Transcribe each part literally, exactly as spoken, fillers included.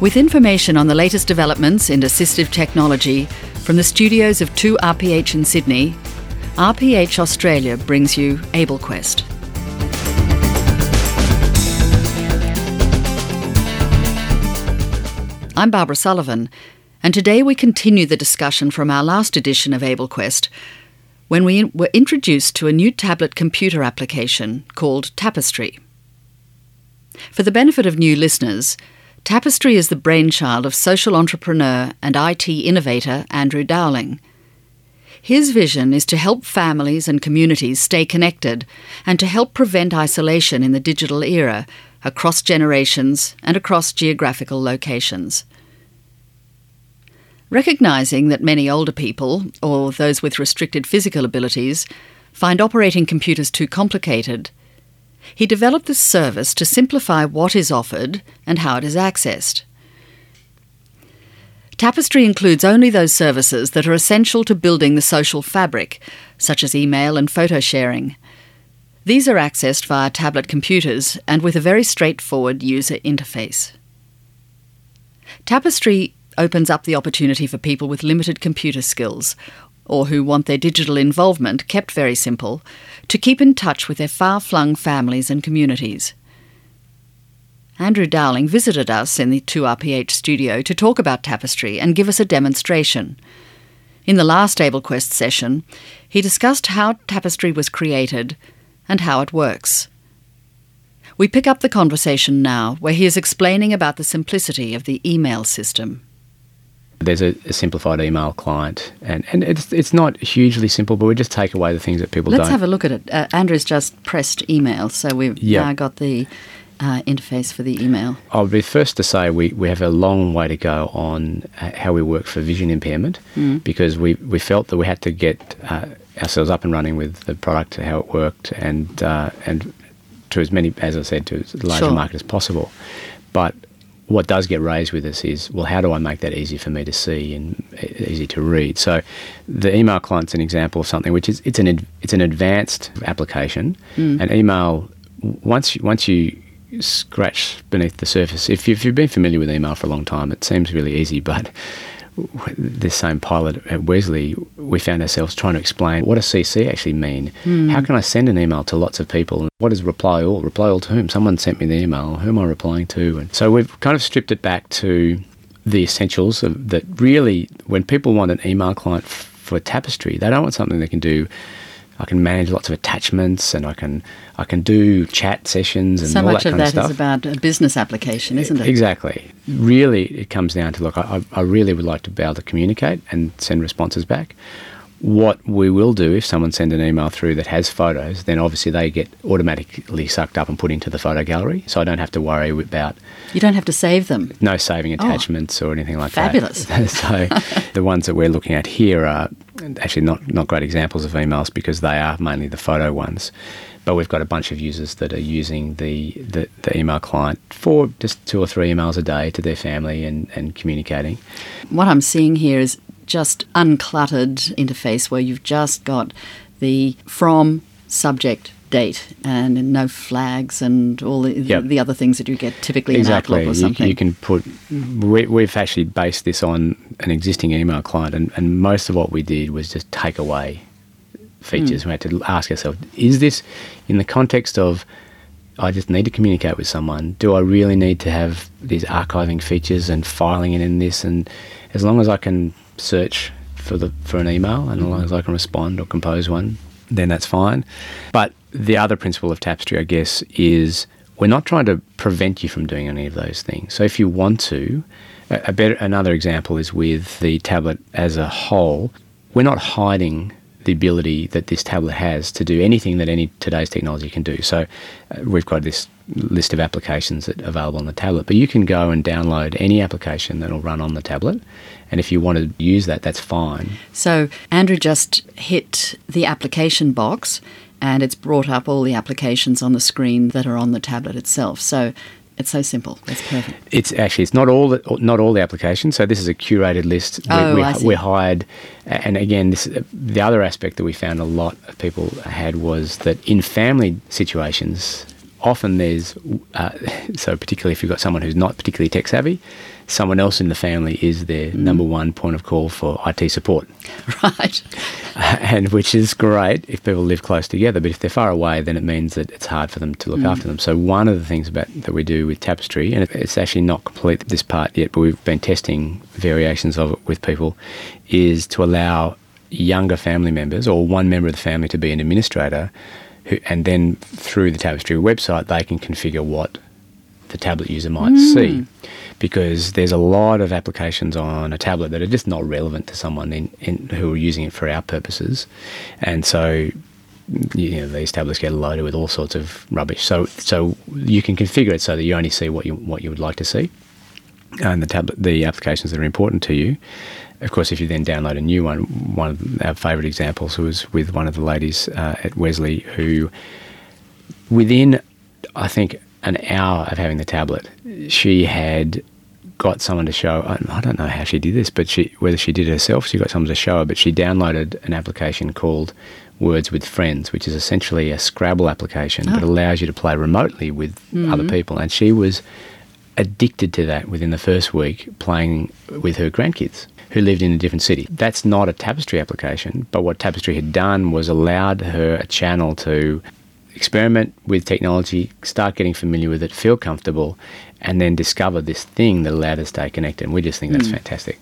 With information on the latest developments in assistive technology from the studios of two R P H in Sydney, R P H Australia brings you AbleQuest. I'm Barbara Sullivan, and today we continue the discussion from our last edition of AbleQuest, when we were introduced to a new tablet computer application called Tapestry. For the benefit of new listeners, Tapestry is the brainchild of social entrepreneur and I T innovator Andrew Dowling. His vision is to help families and communities stay connected and to help prevent isolation in the digital era across generations and across geographical locations. Recognising that many older people, or those with restricted physical abilities, find operating computers too complicated, he developed this service to simplify what is offered and how it is accessed. Tapestry includes only those services that are essential to building the social fabric, such as email and photo sharing. These are accessed via tablet computers and with a very straightforward user interface. Tapestry opens up the opportunity for people with limited computer skills, or who want their digital involvement kept very simple, to keep in touch with their far-flung families and communities. Andrew Dowling visited us in the two R P H studio to talk about Tapestry and give us a demonstration. In the last AbleQuest session, he discussed how Tapestry was created and how it works. We pick up the conversation now, where he is explaining about the simplicity of the email system. There's a, a simplified email client, and, and it's it's not hugely simple, but we just take away the things that people Let's don't. Let's have a look at it. Uh, Andrew's just pressed email, so we've yep. now got the uh, interface for the email. I'll be first to say we, we have a long way to go on how we work for vision impairment, mm. because we, we felt that we had to get uh, ourselves up and running with the product, how it worked, and uh, and to as many, as I said, to as large a sure. market as possible. But what does get raised with us is, well, how do I make that easy for me to see and easy to read? So the email client's an example of something which is, it's an it's an advanced application. Mm. And email, once you, once you scratch beneath the surface, if, you, if you've been familiar with email for a long time, it seems really easy, but this same pilot at Wesley, we found ourselves trying to explain, what does C C actually mean? Mm. How can I send an email to lots of people? What is reply all? Reply all to whom? Someone sent me the email. Who am I replying to? And so we've kind of stripped it back to the essentials of that. Really, when people want an email client f- for Tapestry, they don't want something they can do. I can manage lots of attachments, and I can I can do chat sessions and so all that kind of stuff. So much of that is about a business application, isn't it? Exactly. Really, it comes down to, look, I, I really would like to be able to communicate and send responses back. What we will do, if someone sends an email through that has photos, then obviously they get automatically sucked up and put into the photo gallery, so I don't have to worry about... You don't have to save them? No saving attachments oh, or anything like fabulous. that. Fabulous. So the ones that we're looking at here are actually not, not great examples of emails because they are mainly the photo ones. But we've got a bunch of users that are using the, the, the email client for just two or three emails a day to their family and, and communicating. What I'm seeing here is just uncluttered interface where you've just got the from, subject, date, and no flags and all the, yep. the other things that you get typically exactly. in Outlook or something. You, you can put... We, we've actually based this on an existing email client, and, and most of what we did was just take away features. Mm. We had to ask ourselves, is this in the context of I just need to communicate with someone? Do I really need to have these archiving features and filing it in this? And as long as I can search for the for an email, and as long as I can respond or compose one, then that's fine. But the other principle of Tapestry, I guess, is we're not trying to prevent you from doing any of those things. So if you want to, a better another example is with the tablet as a whole. We're not hiding the ability that this tablet has to do anything that any today's technology can do. So uh, we've got this list of applications that are available on the tablet, but you can go and download any application that will run on the tablet, and if you want to use that, that's fine. So Andrew just hit the application box, and it's brought up all the applications on the screen that are on the tablet itself. So it's so simple. It's perfect. It's actually it's not all the, not all the applications. So this is a curated list. Oh, we, we, I see. we hired, and again, this the other aspect that we found a lot of people had was that in family situations, often there's, uh, so particularly if you've got someone who's not particularly tech savvy, someone else in the family is their mm. number one point of call for I T support. Right. Uh, and which is great if people live close together, but if they're far away, then it means that it's hard for them to look mm. after them. So one of the things about that we do with Tapestry, and it's actually not complete this part yet, but we've been testing variations of it with people, is to allow younger family members or one member of the family to be an administrator, who, and then through the Tapestry website they can configure what the tablet user might mm. see, because there's a lot of applications on a tablet that are just not relevant to someone in, in who are using it for our purposes, and so you know these tablets get loaded with all sorts of rubbish. So so you can configure it so that you only see what you what you would like to see, and the tablet the applications that are important to you. Of course, if you then download a new one, one of our favourite examples was with one of the ladies uh, at Wesley who, within, I think, an hour of having the tablet, she had got someone to show, I don't know how she did this, but she whether she did it herself, she got someone to show her, but she downloaded an application called Words with Friends, which is essentially a Scrabble application oh. that allows you to play remotely with mm-hmm. other people. And she was addicted to that within the first week, playing with her grandkids who lived in a different city. That's not a Tapestry application, but what Tapestry had done was allowed her a channel to experiment with technology, start getting familiar with it, feel comfortable, and then discover this thing that allowed her to stay connected. And we just think that's mm. fantastic.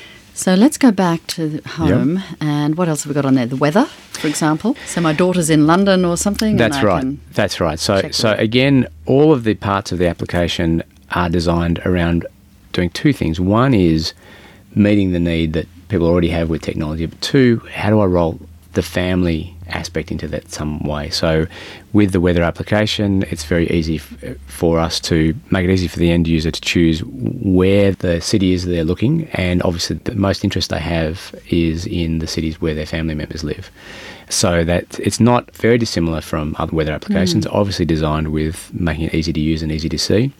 So let's go back to home. Yep. And what else have we got on there? The weather, for example. So my daughter's in London or something. That's right. That's right. So, so again, all of the parts of the application are designed around doing two things. One is meeting the need that people already have with technology. But two, how do I roll the family aspect into that some way? So with the weather application, it's very easy f- for us to make it easy for the end user to choose where the city is they're looking, and obviously the most interest they have is in the cities where their family members live. So that it's not very dissimilar from other weather applications, mm. obviously designed with making it easy to use and easy to see,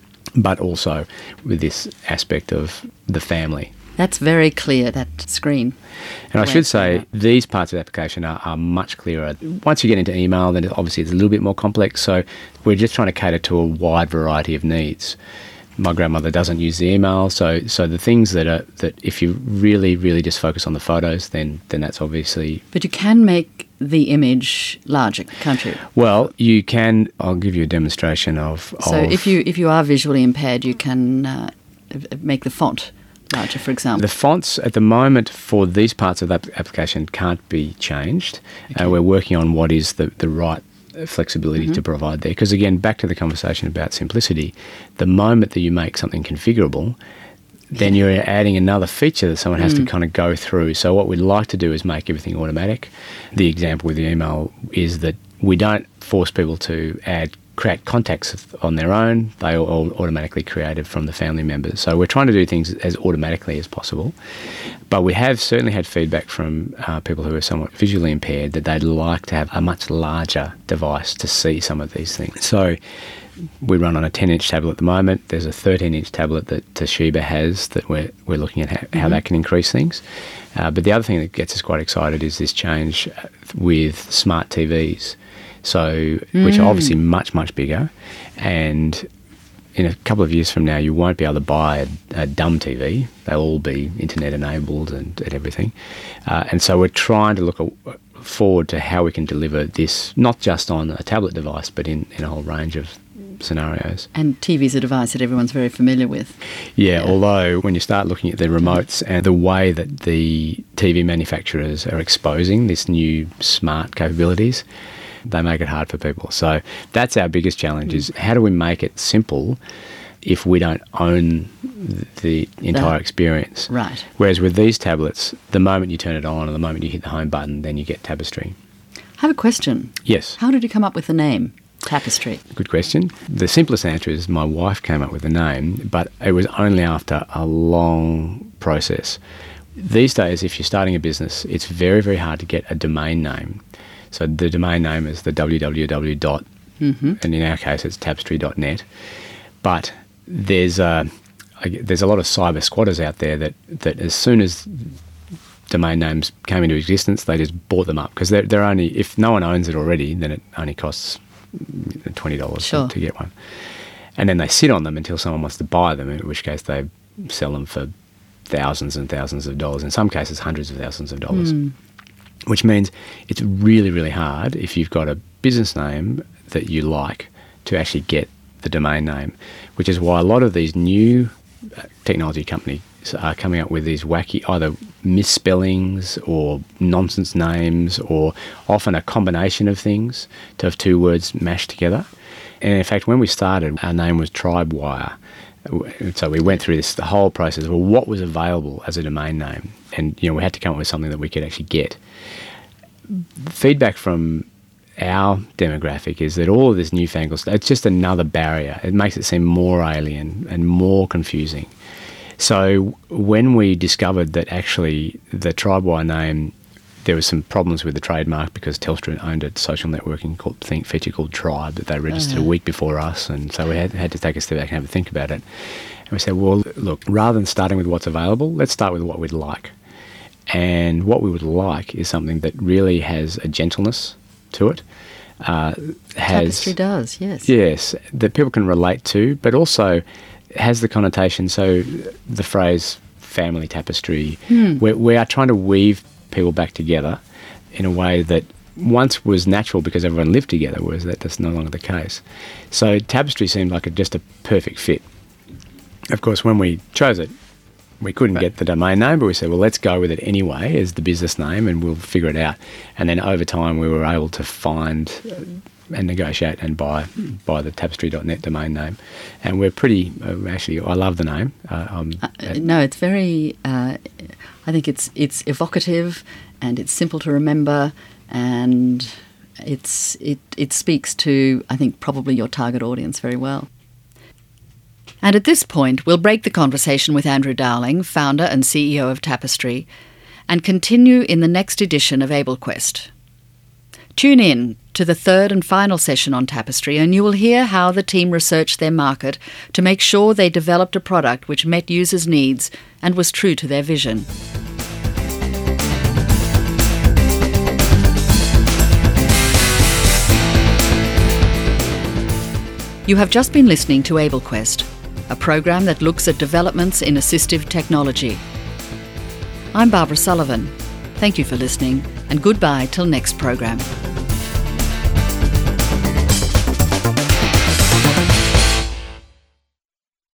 but also with this aspect of the family. That's very clear, that screen. And I should say these parts of the application are, are much clearer. Once you get into email, then obviously it's a little bit more complex. So we're just trying to cater to a wide variety of needs. My grandmother doesn't use the email, so so the things that are that if you really, really just focus on the photos, then then that's obviously. But you can make the image larger, can't you? Well, you can. I'll give you a demonstration of. So of if you if you are visually impaired, you can uh, make the font larger, for example. The fonts at the moment for these parts of the application can't be changed. Okay. Uh, we're working on what is the, the right flexibility mm-hmm. to provide there. Because again, back to the conversation about simplicity, the moment that you make something configurable, then you're adding another feature that someone has mm. to kind of go through. So what we'd like to do is make everything automatic. The example with the email is that we don't force people to add create contacts on their own. They are all automatically created from the family members. So we're trying to do things as automatically as possible. But we have certainly had feedback from uh, people who are somewhat visually impaired that they'd like to have a much larger device to see some of these things. So we run on a ten-inch tablet at the moment. There's a thirteen-inch tablet that Toshiba has that we're, we're looking at how, mm-hmm. how that can increase things. Uh, but the other thing that gets us quite excited is this change with smart T Vs. So, mm. which are obviously much, much bigger. And in a couple of years from now, you won't be able to buy a, a dumb T V. They'll all be internet enabled and, and everything. Uh, and so we're trying to look a, forward to how we can deliver this, not just on a tablet device, but in, in a whole range of scenarios. And T V's a device that everyone's very familiar with. Yeah, yeah, although when you start looking at the remotes and the way that the T V manufacturers are exposing this new smart capabilities, they make it hard for people. So that's our biggest challenge, is how do we make it simple if we don't own the entire that, experience? Right. Whereas with these tablets, the moment you turn it on and the moment you hit the home button, then you get Tapestry. I have a question. Yes. How did you come up with the name Tapestry? Good question. The simplest answer is my wife came up with the name, but it was only after a long process. These days, if you're starting a business, it's very, very hard to get a domain name. So the domain name is the www dot, mm-hmm. and in our case it's tapestry dot net. But there's a, there's a lot of cyber squatters out there that, that as soon as domain names came into existence, they just bought them up, because they're, they're only, if no one owns it already, then it only costs twenty dollars Sure. to, to get one. And then they sit on them until someone wants to buy them, in which case they sell them for thousands and thousands of dollars, in some cases hundreds of thousands of dollars. Mm. Which means it's really, really hard if you've got a business name that you like to actually get the domain name, which is why a lot of these new technology companies are coming up with these wacky either misspellings or nonsense names, or often a combination of things to have two words mashed together. And in fact, when we started, our name was Tribewire. So we went through this the whole process of, well, what was available as a domain name, and you know we had to come up with something that we could actually get. Feedback from our demographic is that all of this newfangled stuff, it's just another barrier. It makes it seem more alien and more confusing. So when we discovered that actually the Tribewire name, there was some problems with the trademark because Telstra owned a social networking called, thing, feature called Tribe that they registered uh-huh. a week before us, and so we had, had to take a step back and have a think about it. And we said, well, look, rather than starting with what's available, let's start with what we'd like. And what we would like is something that really has a gentleness to it. Uh, has, Tapestry does, yes. Yes, that people can relate to, but also has the connotation, so the phrase family tapestry, hmm. we, we are trying to weave people back together in a way that once was natural because everyone lived together, whereas that, that's no longer the case. So tapestry seemed like a, just a perfect fit. Of course, when we chose it, we couldn't right. get the domain name, but we said, well, let's go with it anyway as the business name and we'll figure it out. And then over time we were able to find and negotiate and buy buy the tapestry dot net domain name. And we're pretty, uh, actually, I love the name. Uh, um, uh, no, it's very, uh, I think it's it's evocative and it's simple to remember, and it's it, it speaks to, I think, probably your target audience very well. And at this point, we'll break the conversation with Andrew Dowling, founder and C E O of Tapestry, and continue in the next edition of AbleQuest. Tune in to the third and final session on Tapestry, and you will hear how the team researched their market to make sure they developed a product which met users' needs and was true to their vision. You have just been listening to AbleQuest, a program that looks at developments in assistive technology. I'm Barbara Sullivan. Thank you for listening, and goodbye till next program.